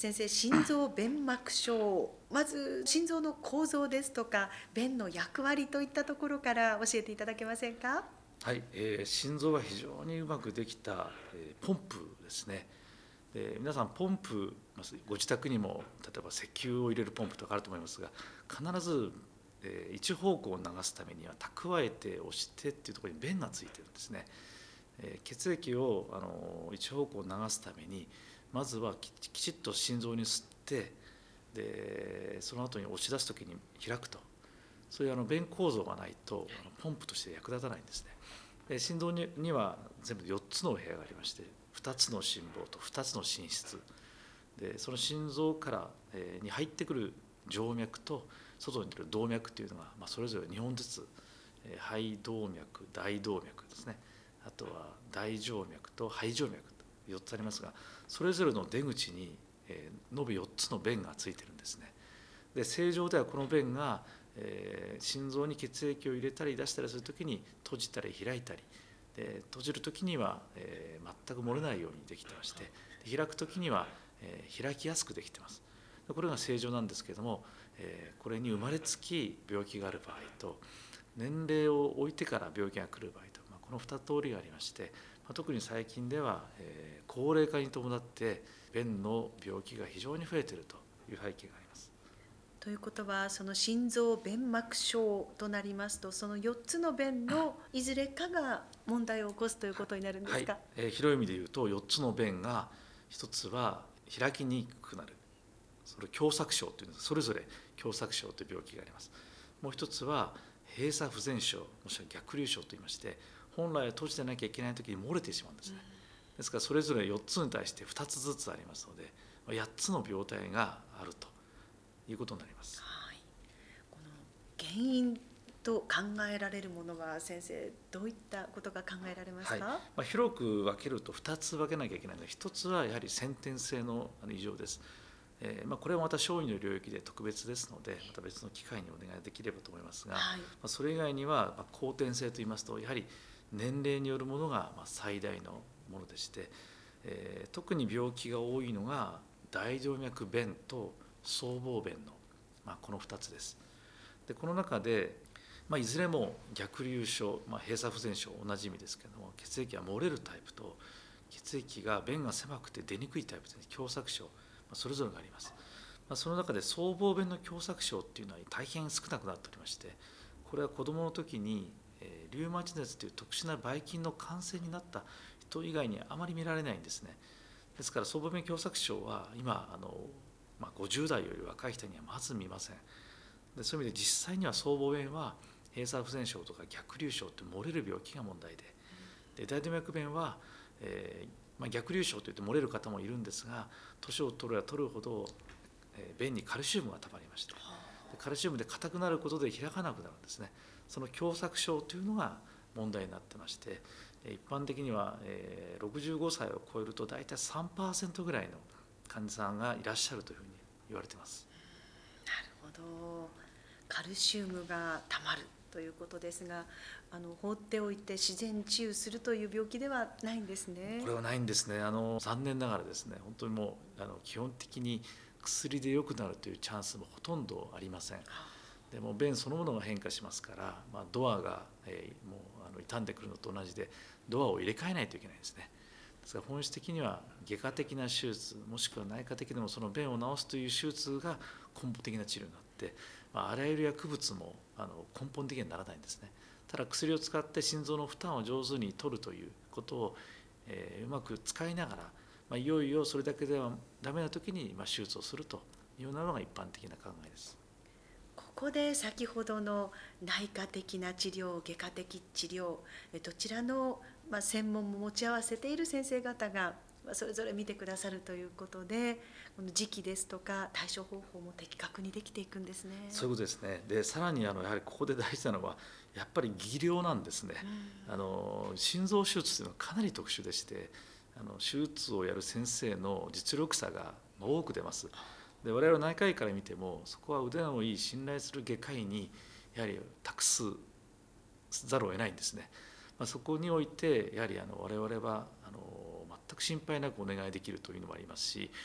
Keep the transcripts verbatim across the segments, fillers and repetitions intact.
先生、心臓弁膜症、まず心臓の構造ですとか弁の役割といったところから教えていただけませんか？ はい、えー心臓は非常にうまくできた、えーポンプですね。で皆さんポンプ、まあご自宅にも例えば石油を入れるポンプとかあると思いますが、必ず、えー一方向を流すためには蓄えて押してっていうところに弁がついてるんですね。えー血液をあの一方向流すためにまずはききちっと心臓に吸って、でその後に押し出す時に開くと、そういうあの弁構造がないとあのポンプとして役立たないんですね。で心臓にには全部でよっつのお部屋がありまして、ふたつの心房とふたつの心室で、その心臓から、えーに入ってくる静脈と外に出る動脈というのが、まあ、それぞれにほんずつ、えー肺動脈、大動脈ですね、あとは大静脈と肺静脈とよっつありますが、それぞれの出口に、えー延べよっつの弁がついてるんですね。で正常ではこの弁が、えー心臓に血液を入れたり出したりするときに閉じたり開いたりで、閉じるときには、えー全く漏れないようにできてまして、開くときには、えー開きやすくできてます。これが正常なんですけれども、えーこれに生まれつき病気がある場合と、年齢を置いてから病気が来る場合と、まあ、このに通りがありまして、まあ、特に最近では、えー高齢化に伴って弁の病気が非常に増えているという背景があります。 ということは、その心臓弁膜症となりますと、そのよっつの弁のいずれかが問題を起こすということになるんではい、 すか？ えー広い意味で言うとよっつの弁がひとつは開きにくくなる、それ狭窄症というのそれぞれ狭窄症という病気があります。もう一つは閉鎖不全症、もしくは逆流症といいまして、本来は閉じてなきゃいけない時に漏れてしまうんですね。ですからそれぞれよっつに対してふたつずつありますので、やっつの病態があるということになります。 はい、この原因と考えられるものは先生、どういったことが考えられますはい、 か？ まあ、広く分けるとふたつ分けなきゃいけないので、ひとつはやはり先天性の異常です。えーまあ、これはまた小児の領域で特別ですので、また別の機会にお願いできればと思いますが、 はい、 まあ、それ以外には、まあ、後天性といいますと、やはり年齢によるものがまあ最大のものでして、えー特に病気が多いのが大静脈弁と僧帽弁の、まあ、このふたつです。でこの中で、まあ、いずれも逆流症、まあ、閉鎖不全症同じ意味ですけれども、血液が漏れるタイプと血液が弁が狭くて出にくいタイプですね、狭窄症、まあ、それぞれがあります。まあ、その中で僧帽弁の狭窄症っていうのは大変少なくなっておりまして、これは子どもの時に、えー、リウマチ熱という特殊なばい菌の感染になった人以外にあまり見られないんですね。ですから僧帽弁狭窄症は今あの、まあ、ごじゅう代より若い人にはまず見ません。でそういう意味で実際には僧帽弁は閉鎖不全症とか逆流症という漏れる病気が問題で、で大動脈弁は、えーまあ、逆流症といって漏れる方もいるんですが、年を取れば取るほど、えー便にカルシウムがたまりまして、でカルシウムで硬くなることで開かなくなるんですね。その狭窄症というのが問題になってまして、一般的には、えーろくじゅうごさいを超えると大体 さんパーセント ぐらいの患者さんがいらっしゃるというふうに言われています。 なるほど。カルシウムがたまるということですが、あの放っておいて自然治癒するという病気ではないんですね。 これはないんですね。あの残念ながらですね、本当にもうあの基本的に薬で良くなるというチャンスもほとんどありません。でも便そのものが変化しますから、まあ、ドアが、えーもうあの傷んでくるのと同じでドアを入れ替えないといけないんですね。ですから本質的には外科的な手術、もしくは内科的でもその便を治すという手術が根本的な治療になって、まあ、あらゆる薬物もあの根本的にはならないんですね。ただ薬を使って心臓の負担を上手に取るということを、えーうまく使いながら、まあ、いよいよそれだけではダメな時に、まあ、手術をするというようなのが一般的な考えです。 ここで先ほどの内科的な治療、外科的治療、えどちらの、まあ、専門も持ち合わせている先生方が、まあ、それぞれ見てくださるということで、この時期ですとか対処方法も的確にできていくんですね。 そういうことですね。でさらにあのやはりここで大事なのはやっぱり技量なんですね。あの心臓手術というのはかなり特殊でして、あの手術をやる先生の実力差が多く出ます。で我々内科医から見てもそこは腕のいい信頼する外科医にやはり託すざるを得ないんですね。まあ、そこにおいてやはりあの我々はあの全く心配なくお願いできるというのもありますし、こ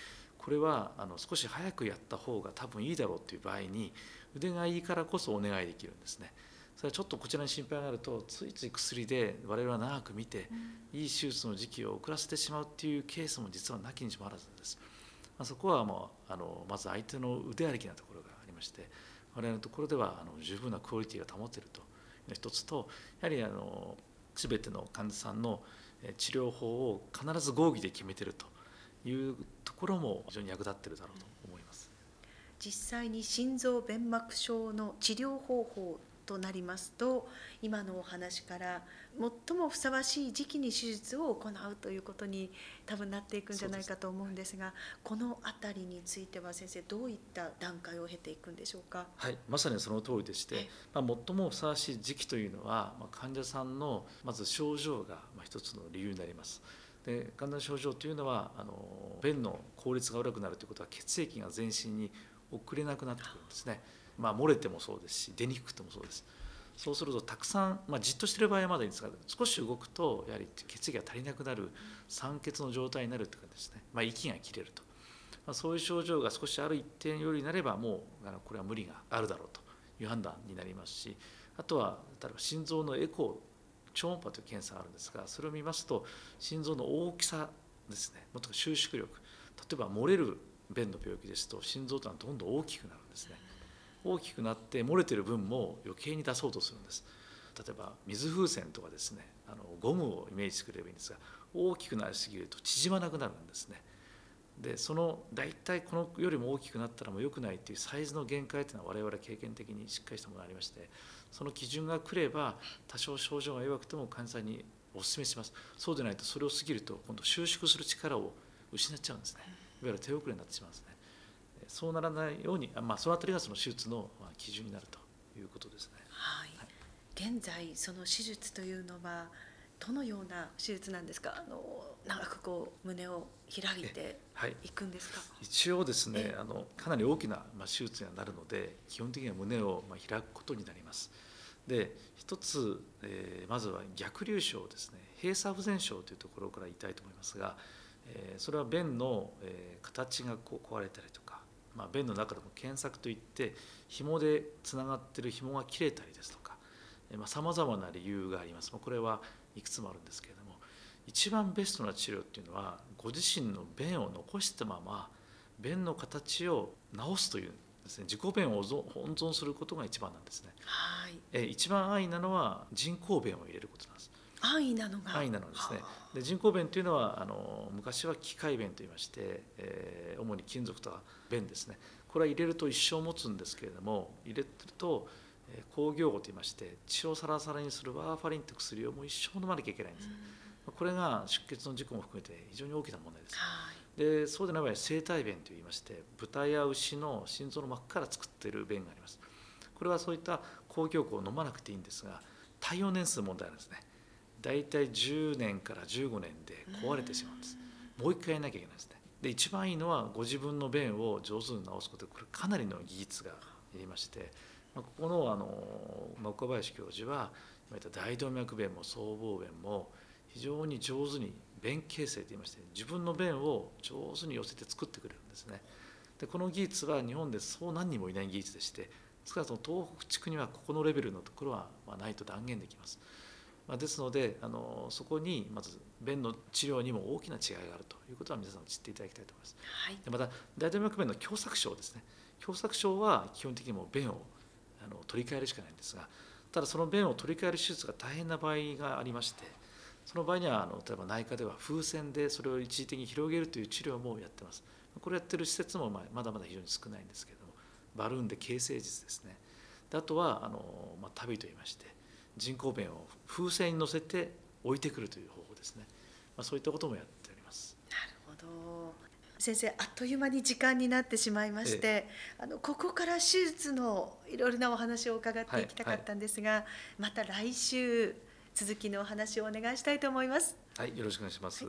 これはあの少し早くやった方が多分いいだろうという場合に、腕がいいからこそお願いできるんですね。それはちょっとこちらに心配があると、ついつい薬で我々は長く見て、いい手術の時期を遅らせてしまうっていうケースも実はなきにしもあらずです。まあ、そこはもうあのまず相手の腕ありきなところがありまして、我々のところではあの十分なクオリティが保っているというのが一つと、やはりあの全ての患者さんの治療法を必ず合議で決めているというところも非常に役立っているだろうと思います。 実際に心臓弁膜症の治療方法となりますと、今のお話から最もふさわしい時期に手術を行うということに多分なっていくんじゃないかと思うんですが、このあたりについては先生、どういった段階を経ていくんでしょうか。 はい、まさにその通りでして、まあ、最もふさわしい時期というのは、まあ、患者さんのまず症状がまあ一つの理由になります。で、患者の症状というのはあの便の効率が悪くなるということは、血液が全身に送れなくなってくるんですね。まあ、漏れてもそうですし、出にくくてもそうです。そうするとたくさん、まあ、じっとしている場合はまだいいんですが、少し動くとやはり血液が足りなくなる、酸欠の状態になるというかですね、まあ、息が切れると、まあ、そういう症状が少しある一定よりになれば、もうあのこれは無理があるだろうという判断になりますし、あとは例えば心臓のエコー、超音波という検査があるんですが、それを見ますと心臓の大きさですね、もっと収縮力、例えば漏れる便の病気ですと心臓というのはどんどん大きくなるんですね。大きくなって漏れてる分も余計に出そうとするんです。例えば水風船とかですね、あのゴムをイメージしてくれればいいんですが、大きくなりすぎると縮まなくなるんですね。で、その大体このよりも大きくなったらもう良くないっていうサイズの限界というのは我々経験的にしっかりしたものがありまして、その基準が来れば多少症状が弱くても患者さんにお勧めします。そうでないと、それを過ぎると今度収縮する力を失っちゃうんですね。いわゆる手遅れになってしまうんですね。そうならないように、まあ、そのあたりがその手術の基準になるということですね。 はい、現在その手術というのはどのような手術なんですか。あの長くこう胸を開いていくんですか。はい、 一応ですね、あのかなり大きなまあ手術にはなるので、基本的には胸をまあ開くことになります。で、一つ、えー、まずは逆流症ですね、閉鎖不全症というところから言いたいと思いますが、えー、それは便の、えー、形がこう壊れたりとか、まあ、便の中でも検索といって紐でつながっている紐が切れたりですとか、さまざ、まな理由があります。これはいくつもあるんですけれども、一番ベストな治療っていうのは、ご自身の便を残したまま便の形を直すというですね、自己便を温存することが一番なんですね。 はい、 え一番安易なのは人工便を入れることなんです。 安易なのが安易なのですね。で、人工便というのはあの昔は機械便といいまして、えー、主に金属とか便ですね、これは入れると一生持つんですけれども、入れると抗凝固といいまして、血をサラサラにするワーファリンという薬をもう一生飲まなきゃいけないんです。これが出血の事故も含めて非常に大きな問題です。はい、で、そうでない場合は生体便といいまして、豚や牛の心臓の膜から作っている便があります。これはそういった抗凝固を飲まなくていいんですが、耐用年数問題なんですね。だいたいじゅうねんからじゅうごねんで壊れてしまうんです。もう一回やらなきゃいけないですね。で、一番いいのはご自分の便を上手に治すことで、これかなりの技術がいりまして、ここのあの岡林教授は大動脈弁も僧帽弁も非常に上手に便形成といいまして、自分の便を上手に寄せて作ってくれるんですね。で、この技術は日本でそう何人もいない技術でして、少なくとも東北地区にはここのレベルのところはまあないと断言できます。まあ、ですのであのそこにまず便の治療にも大きな違いがあるということは皆さん知っていただきたいと思います。はい、でまた大動脈弁の狭窄症ですね。狭窄症は基本的にも便をあの取り替えるしかないんですが、ただその便を取り替える手術が大変な場合がありまして、その場合にはあの例えば内科では風船でそれを一時的に広げるという治療もやってます。これやってる施設もまだまだ非常に少ないんですけれども、バルーンで形成術ですね。で、あとはあの、まあ、旅といいまして、人工便を風船に乗せて置いてくるという方法ですね。まあ、そういったこともやっております。 なるほど。先生、あっという間に時間になってしまいまして、ええ、あのここから手術のいろいろなお話を伺っていきたかったんですが、はいはい、また来週続きのお話をお願いしたいと思います。 はい、よろしくお願いします。はい。